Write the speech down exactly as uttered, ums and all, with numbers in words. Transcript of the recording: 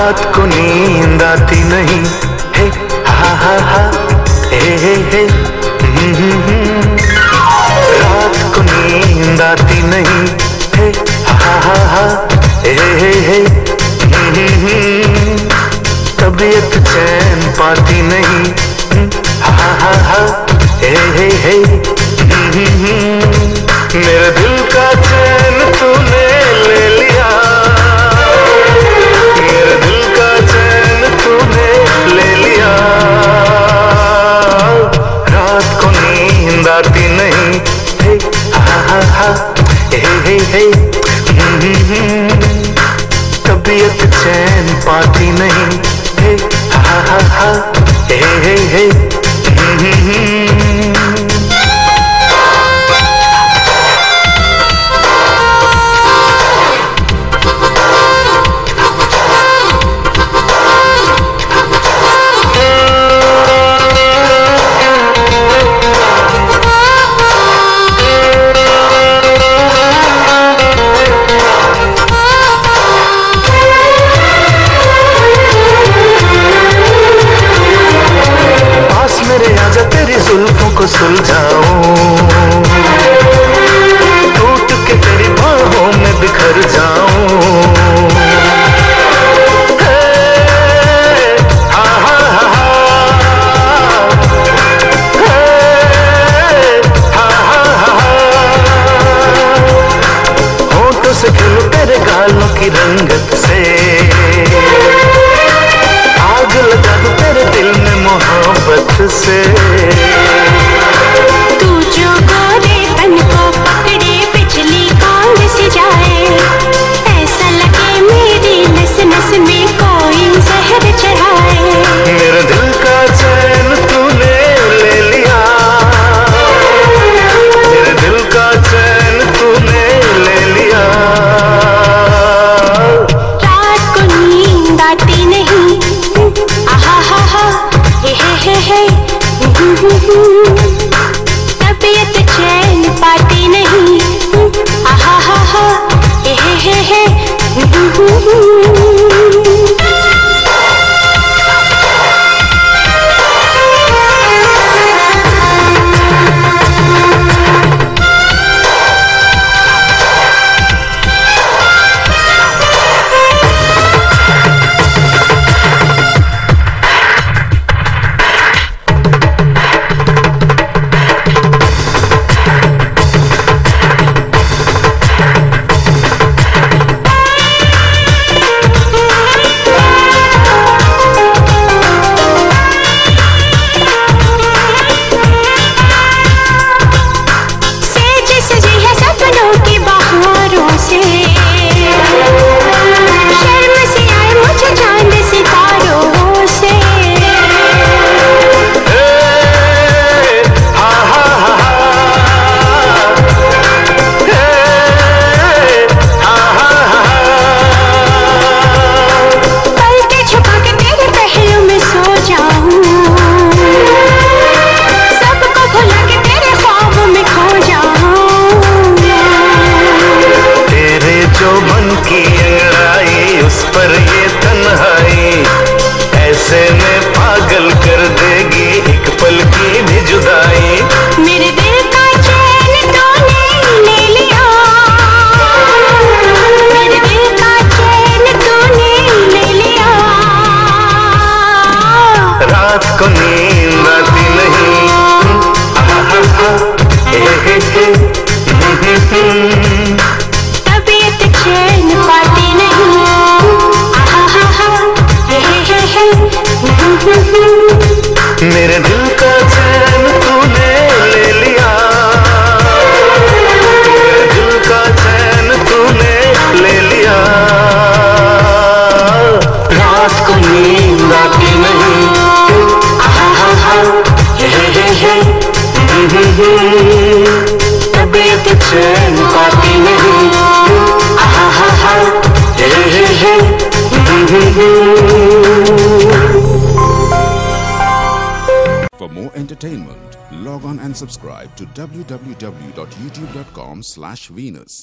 रात को नींद आती नहीं, हे हा हा हा हे हे हे, रात को नींद आती नहीं, हे हा हा हा हे हे हे, तबीयत चैन पाती नहीं, हा हा हा हे हे हे, मेरे दिल का चैन तूने ले लिया, मेरे दिल का चैन तूने ले लिया, रात को नींद आती नहीं, हे हा हा हा हे हे हे, तबीयत चैन पाती नहीं, हे हा हा हा हे हे हे, जुल्फों को सुलझाऊं, टूट के तेरी बाहों में बिखर जाऊं, हा हा हा हा हा हा, होठों से खिलूं तेरे गालों की रंगत से, आग लगा दूं तेरे दिल में मोहब्बत से, तू जो गोरे तन को पकड़े बिजली कौन सी जाए, ऐसा लगे मेरी नस नस में कोई जहर चढ़ाए, मेरे दिल का चैन तूने ले लिया, मेरे दिल का चैन तूने ले लिया, रात को नींद आती नहीं, आहा हा हा हे हे हे हे, तबीयत चैन पाती नहीं, आहा हा हा हे हे हे हे, को नींद आती नहीं, हा हा हा हे हे हे, तबीयत चैन पाती नहीं, आहा हा हा हे हे हे, मेरे दिल का चैन तूने ले लिया, मेरे दिल का चैन तूने ले लिया, रात को नींद आती नहीं, तबीयत चैन पाती नहीं, आहा हा हा हे हे हे, For more entertainment, log on and subscribe to w w w dot youtube dot com slash Venus.